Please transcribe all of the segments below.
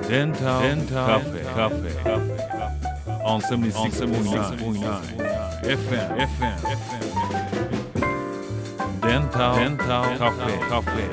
Dental Cafe on 76.9 FM Dental Cafe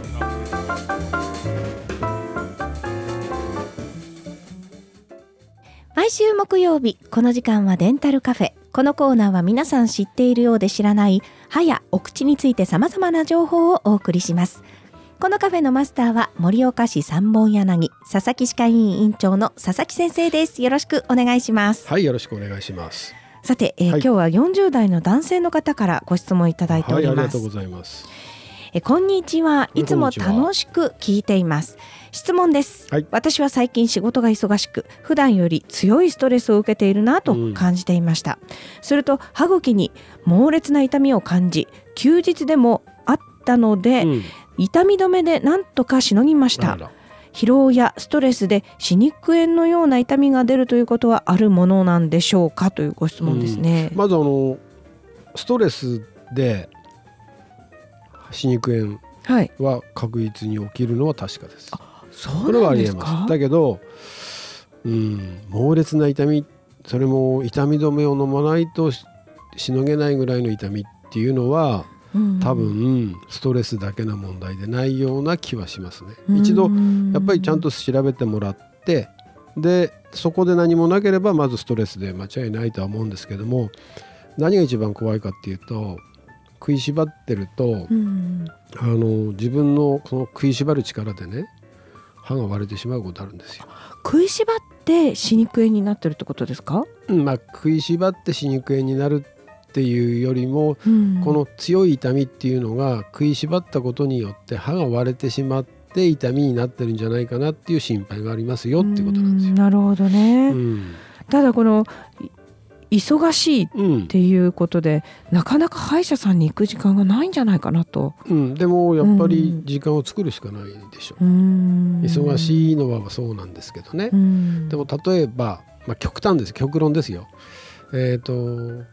毎週木曜日この時間はデンタルカフェ。このコーナーは皆さん知っているようで知らない歯やお口について様々な情報をお送りします。このカフェのマスターは盛岡市三本柳佐々木歯科医院院長の佐々木先生です。よろしくお願いします。 はい、よろしくお願いします。 さて、今日は40代の男性の方からご質問いただいております。 はい、ありがとうございます。 こんにちは。いつも楽しく聞いています。質問です、私は最近仕事が忙しく普段より強いストレスを受けているなと感じていました、すると歯茎に猛烈な痛みを感じ休日でもあったので、痛み止めで何とかしのぎました。疲労やストレスで歯肉炎のような痛みが出るということはあるものなんでしょうかというご質問ですね。 まずストレスで歯肉炎は確実に起きるのは確かです。 そうなんですか。 これはありえます。だけど、猛烈な痛み、それも痛み止めを飲まないとしのげないぐらいの痛みっていうのは、多分ストレスだけの問題でないような気はしますね。一度やっぱりちゃんと調べてもらって、でそこで何もなければまずストレスで間違いないとは思うんですけども、何が一番怖いかっていうと、食いしばってると、自分のその食いしばる力でね、歯が割れてしまうことあるんですよ。 食いしばって歯肉炎になってるってことですか？ 食いしばって歯肉炎になるっていうよりも、この強い痛みっていうのが食いしばったことによって歯が割れてしまって痛みになってるんじゃないかなっていう心配がありますよっていうことなんですよ。 なるほどね、ただこの忙しいっていうことで、なかなか歯医者さんに行く時間がないんじゃないかなと、 でもやっぱり時間を作るしかないでしょう、忙しいのはそうなんですけどね、でも例えば、極論ですよ、例えば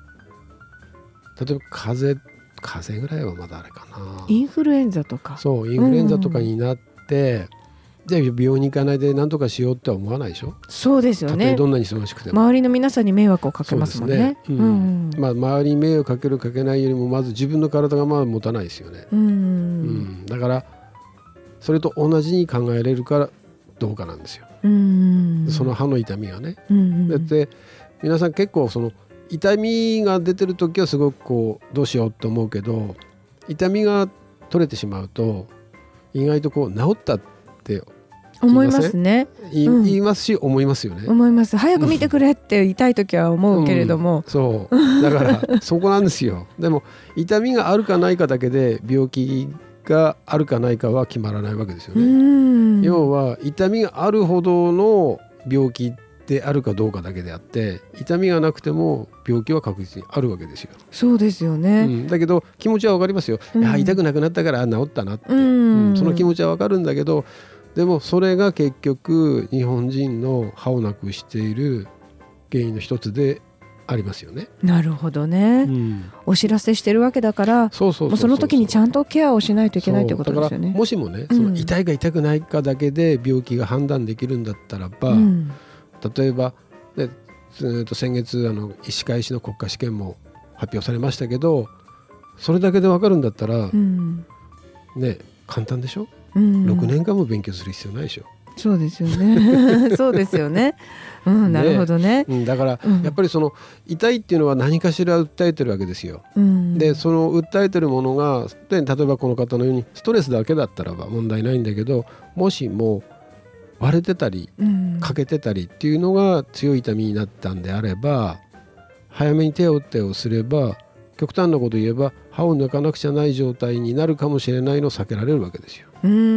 風邪ぐらいはまだあれかな、 インフルエンザとか、 そうインフルエンザとかになって、じゃあ病院に行かないで何とかしようって思わないでしょ。 そうですよね。 たとえどんなに忙しくても周りの皆さんに迷惑をかけますもんね。 周りに迷惑かけるかけないよりもまず自分の体が持たないですよね。だからそれと同じに考えれるからどうかなんですよ。その歯の痛みがね、だって皆さん結構その痛みが出てる時はすごくどうしようって思うけど、痛みが取れてしまうと意外と治ったって思いますね。 言いますし、思いますよね。 思います。早く見てくれって言いたい時は思うけれども、 そうだからそこなんですよ。でも痛みがあるかないかだけで病気があるかないかは決まらないわけですよね。要は痛みがあるほどの病気であるかどうかだけであって、痛みがなくても病気は確実にあるわけですよ。 そうですよね、 だけど気持ちは分かりますよ、痛くなくなったから治ったなって、その気持ちは分かるんだけど、でもそれが結局日本人の歯をなくしている原因の一つでありますよね。 なるほどね、お知らせしてるわけだから、その時にちゃんとケアをしないといけないということですよね。 だからもしもね、その痛いか痛くないかだけで病気が判断できるんだったらば、例えば、先月医師会医師の国家試験も発表されましたけど、それだけで分かるんだったら、簡単でしょ、6年間も勉強する必要ないでしょ。 そうですよねそうですよね、なるほどね、 だから、やっぱりその痛いっていうのは何かしら訴えてるわけですよ、でその訴えてるものが、例えばこの方のようにストレスだけだったらば問題ないんだけど、もしも割れてたり欠けてたりっていうのが強い痛みになったんであれば、早めに手を打ってをすれば、極端なこと言えば歯を抜かなくちゃない状態になるかもしれないのを避けられるわけですよ。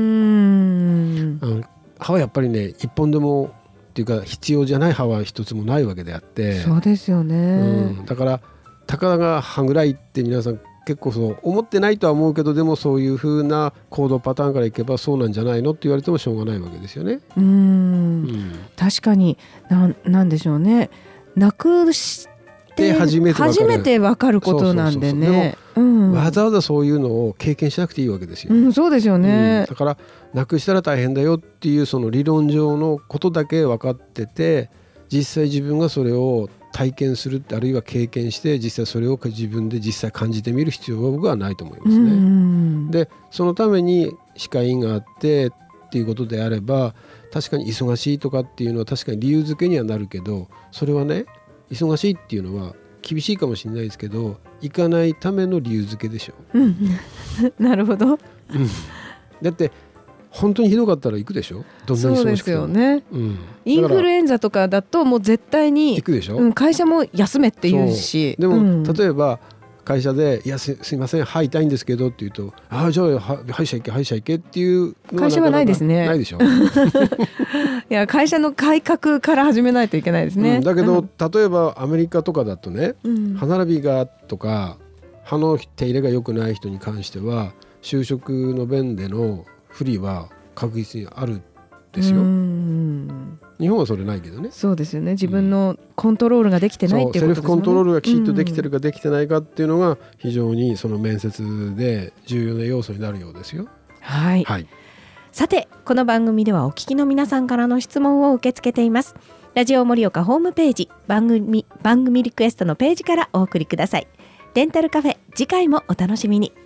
歯はやっぱりね、一本でもっていうか必要じゃない歯は一つもないわけであって、 そうですよね、 だからたかが歯ぐらいって皆さん結構そう思ってないとは思うけど、でもそういう風な行動パターンからいけばそうなんじゃないのって言われてもしょうがないわけですよね。 確かになんでしょうね、なくして初めて分かることなんでね。 でも、わざわざそういうのを経験しなくていいわけですよ。 そうですよね。 だからなくしたら大変だよっていうその理論上のことだけ分かってて、実際自分がそれを体験する、あるいは経験して実際それを自分で実際感じてみる必要は僕はないと思いますね。でそのために歯科医院があってっていうことであれば、確かに忙しいとかっていうのは確かに理由付けにはなるけど、それはね、忙しいっていうのは厳しいかもしれないですけど、行かないための理由付けでしょ。 なるほど。 だって本当にひどかったら行くでしょ。どんなに忙しくても。そうですよね。 インフルエンザとかだともう絶対に行くでしょ。会社も休めって言うし。 でも、例えば会社でいや すいません歯痛いんですけどって言うと、じゃあ歯医者行けっていうのは会社はないですね。 ないでしょ。 いや会社の改革から始めないといけないですね。 だけど、例えばアメリカとかだとね、歯並びがとか歯の手入れが良くない人に関しては就職の面での不利は確実にあるんですよ。日本はそれないけどね。 そうですよね。自分のコントロールができてないっていうことですよね。 セルフコントロールがきちっとできてるかできてないかっていうのが非常にその面接で重要な要素になるようですよ。 はい、さてこの番組ではお聞きの皆さんからの質問を受け付けています。ラジオ盛岡ホームページ番組リクエストのページからお送りください。デンタルカフェ、次回もお楽しみに。